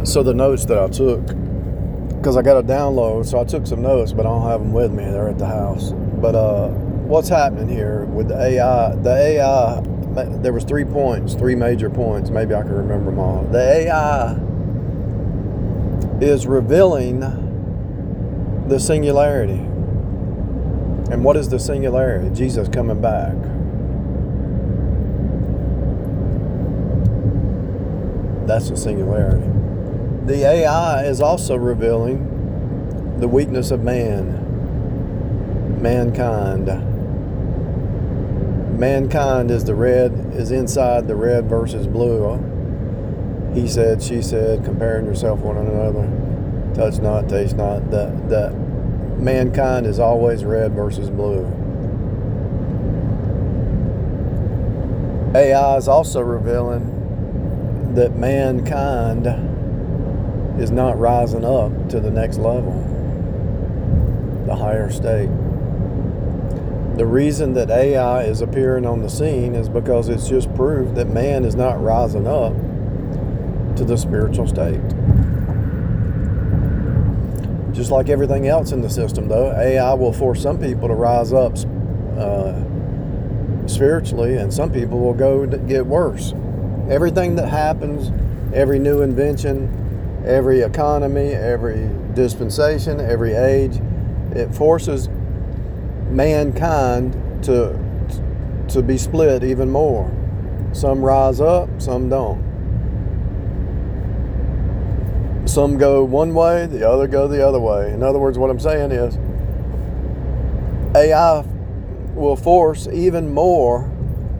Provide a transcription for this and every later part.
So the notes that I took, because I got a download, so I took some notes, but I don't have them with me. They're at the house. But what's happening here with the AI? The AI, there was 3 points, 3 major points. Maybe I can remember them all. The AI is revealing the singularity. And what is the singularity? Jesus coming back. That's the singularity. The AI is also revealing the weakness of mankind. Mankind is is inside the red versus blue. He said, she said, comparing yourself one another. Touch not, taste not. That mankind is always red versus blue. AI is also revealing that mankind is not rising up to the next level, the higher state. The reason that AI is appearing on the scene is because it's just proof that man is not rising up to the spiritual state. Just like everything else in the system, though, AI will force some people to rise up spiritually, and some people will go to get worse. Everything that happens, every new invention, every economy, every dispensation, every age, it forces mankind to be split even more. Some rise up, some don't. Some go one way, the other go the other way. In other words, what I'm saying is AI will force even more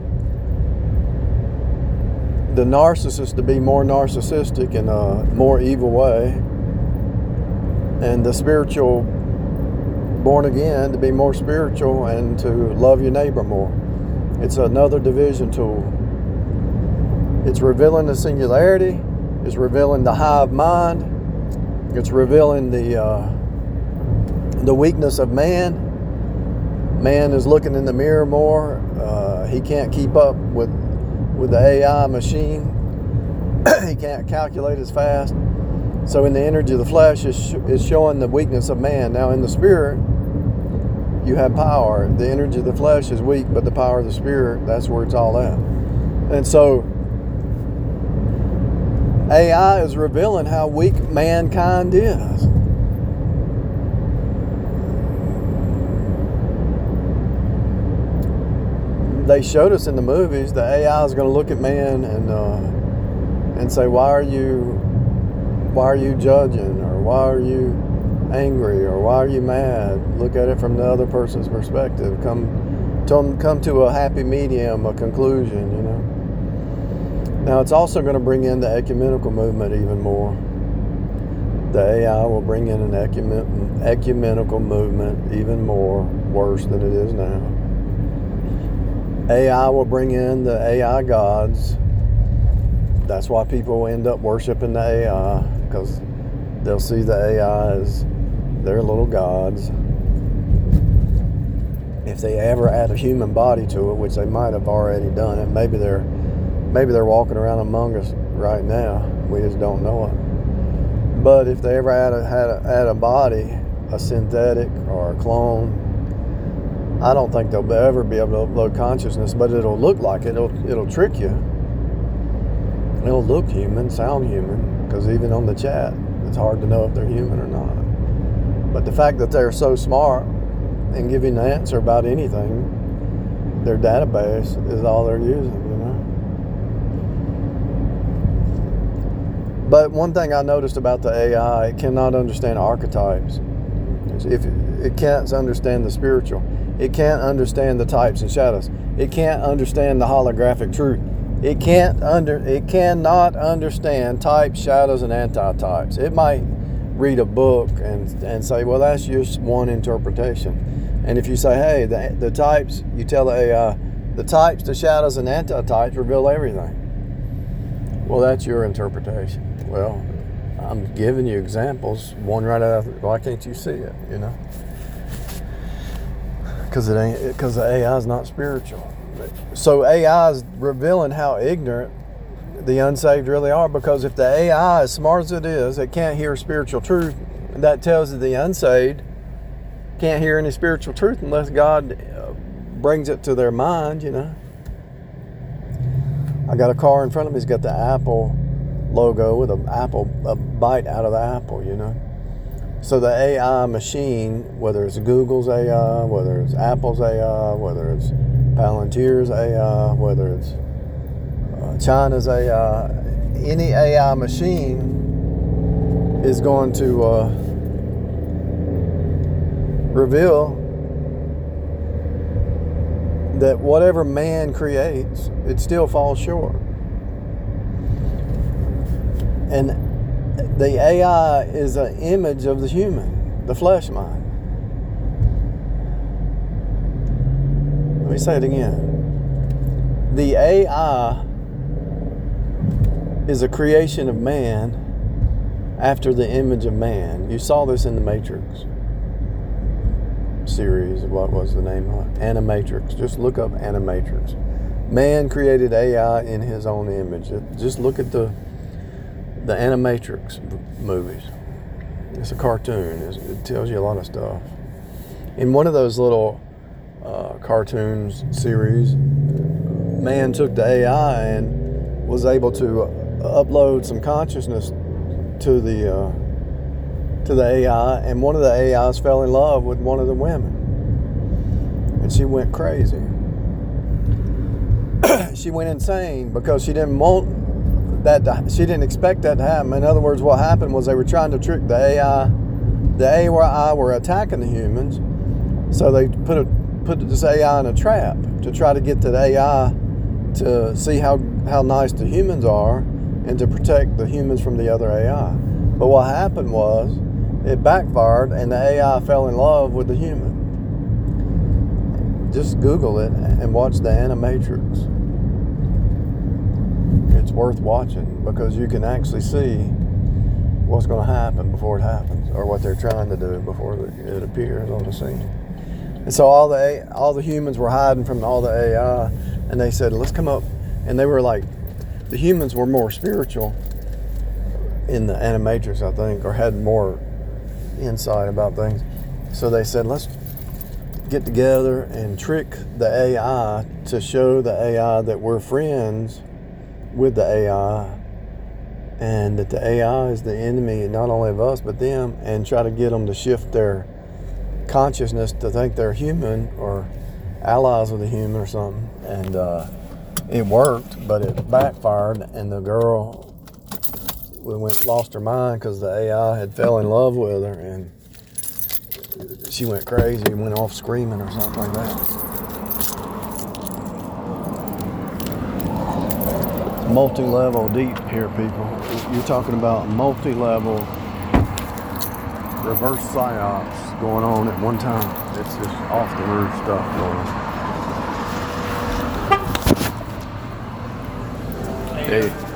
the narcissist to be more narcissistic in a more evil way, and the spiritual born again to be more spiritual and to love your neighbor more. It's another division tool. It's revealing the singularity. It's revealing the hive mind. It's revealing the weakness of man. Man is looking in the mirror more. He can't keep up with the AI machine. He can't calculate as fast. So in the energy of the flesh is showing the weakness of man. Now in the spirit, you have power. The energy of the flesh is weak, but the power of the spirit, that's where it's all at. And so AI is revealing how weak mankind is. They showed us in the movies the AI is going to look at man and say, why are you judging, or why are you angry, or why are you mad? Look at it from the other person's perspective. Come to a happy medium, a conclusion, you know. Now it's also going to bring in the ecumenical movement even more. The AI will bring in an ecumenical movement even more, worse than it is now. AI will bring in the AI gods. That's why people end up worshiping the AI, because they'll see the AI as their little gods. If they ever add a human body to it, which they might have already done it, maybe they're walking around among us right now. We just don't know it. But if they ever add a body, a synthetic or a clone, I don't think they'll ever be able to upload consciousness, but it'll look like it. It'll trick you. It'll look human, sound human, because even on the chat, it's hard to know if they're human or not. But the fact that they're so smart and giving the answer about anything, their database is all they're using, you know. But one thing I noticed about the AI, it cannot understand archetypes. If it can't understand the spiritual, it can't understand the types and shadows. It can't understand the holographic truth. It cannot understand types, shadows, and anti-types. It might read a book and say, well, that's just one interpretation. And if you say, hey, the types, you tell the AI, the types, the shadows, and anti-types reveal everything. Well, that's your interpretation. Well, I'm giving you examples, one right after. Why can't you see it, you know? Because the AI is not spiritual. So AI is revealing how ignorant the unsaved really are, because if the AI, as smart as it is, it can't hear spiritual truth, that tells you the unsaved can't hear any spiritual truth unless God brings it to their mind, you know. I got a car in front of me, it's got the Apple logo with a bite out of the apple, you know. So the AI machine, whether it's Google's AI, whether it's Apple's AI, whether it's Palantir's AI, whether it's China's AI, any AI machine is going to reveal that whatever man creates, it still falls short. And the AI is an image of the human, the flesh mind. Let me say it again. The AI is a creation of man after the image of man. You saw this in the Matrix series. What was the name of it? Animatrix. Just look up Animatrix. Man created AI in his own image. Just look at the Animatrix movies. It's a cartoon. It tells you a lot of stuff. In one of those little cartoons series, man took the AI and was able to upload some consciousness to the AI, and one of the AIs fell in love with one of the women, and she went crazy. She went insane because she didn't want that she didn't expect that to happen. In other words, what happened was they were trying to trick the AI. The AI were attacking the humans, so they put this AI in a trap to try to get the AI to see how nice the humans are and to protect the humans from the other AI. But what happened was it backfired, and the AI fell in love with the human. Just Google it and watch the Animatrix. It's worth watching because you can actually see what's going to happen before it happens, or what they're trying to do before it appears on the scene. And so all the humans were hiding from all the AI, and they said, let's come up. And they were like, the humans were more spiritual in the Animatrix, I think, or had more insight about things. So they said, let's get together and trick the AI to show the AI that we're friends with the AI, and that the AI is the enemy not only of us but them, and try to get them to shift their consciousness to think they're human or allies with a human or something. And it worked, but it backfired, and the girl lost her mind because the AI had fell in love with her, and she went crazy and went off screaming or something like that. Multi-level deep here, people. You're talking about multi-level reverse psyops going on at one time. It's just off the roof stuff going on. Hey.